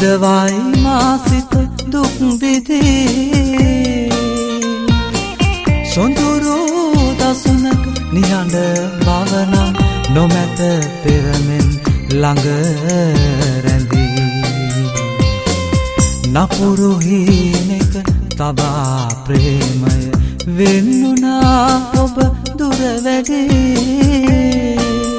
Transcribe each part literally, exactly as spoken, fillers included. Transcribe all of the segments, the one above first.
රිදවයි මාසිත දුක් විඳී සොඳුරු දසුනක නිහඬ භවනම් නොමැත පෙරමෙන් ළඟ රැඳී නපුරු හීනෙක තබා ප්‍රේමය වෙන්නුනා ඔබ දුර වැඩේ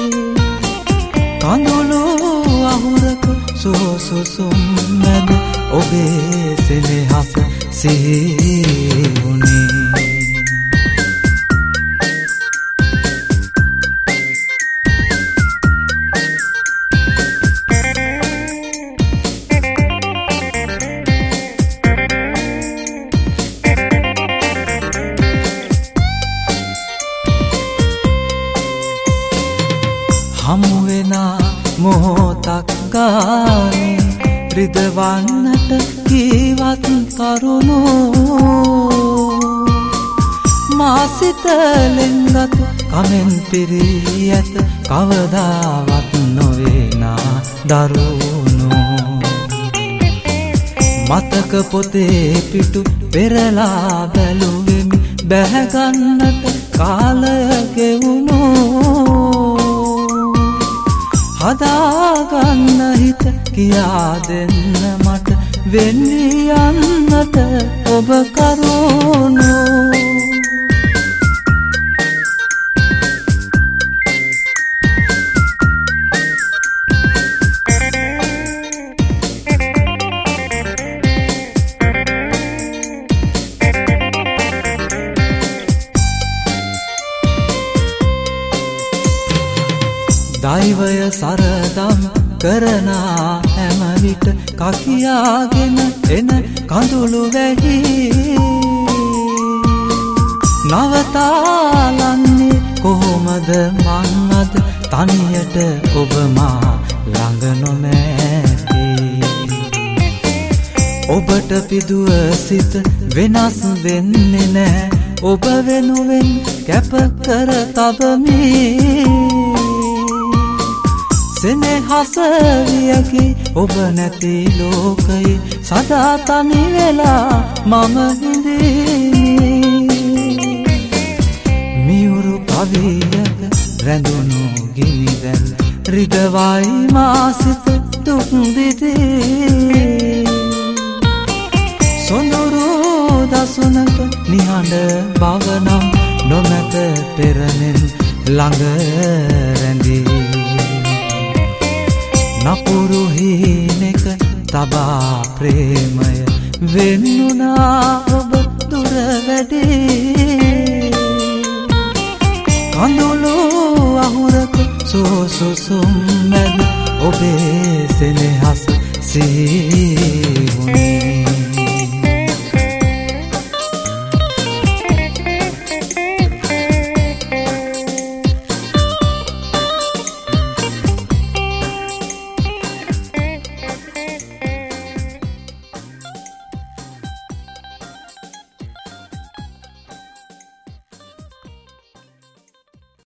කඳුළු අහුරක සෝසුසුම් මැද ඔබේ සෙනෙහස සිහි වුණේ හමුවෙනා මොහොතක් ගානේ රිදවන්නට කීවත් කරුණෝ මාසිතලෙන්ගත් කමෙන් පිරී ඇත කවදාවත් නොවේනා දරුණෝ මතක පොතේ පිටු පෙරලා බැලුවෙමි බැහැගන්නට කාලය ගෙවුණෝ හදාගන්න හිත කියා දෙන්න මට වෙන්නේ යන්නට ඔබ කරුණෝ දෛවය සරදම් කරනා හැම විට කකියාගෙන එන කඳුළු වැහි නවතාලන්නේ කොහොමද මං අද තනියට ඔබ මා ළඟ නොමැති ඔබට පිදුව සිත වෙනස් වෙන්නේ නැහැ ඔබ වෙනුවෙන් කැප කර තබමි සෙනෙහස වියකි ඔබ නැති ලෝකයේ සදා තනි වෙලා මම හිඳිමි මියුරු කවියක රැඳුණු ගිනිදැල් රිදවයි මාසිත දුක් විඳී සොඳුරු දසුනක නිහඬ භවනම් නොමැත පෙරමෙන් ළඟ රැඳී නපුරු හීනෙක තබා ප්‍රේමය වෙන්නුනා ඔබ දුර වැඩේ කඳුළු අහුරක සෝසුසුම් මැද ඔබේ සෙනෙහස සිහි වුණේ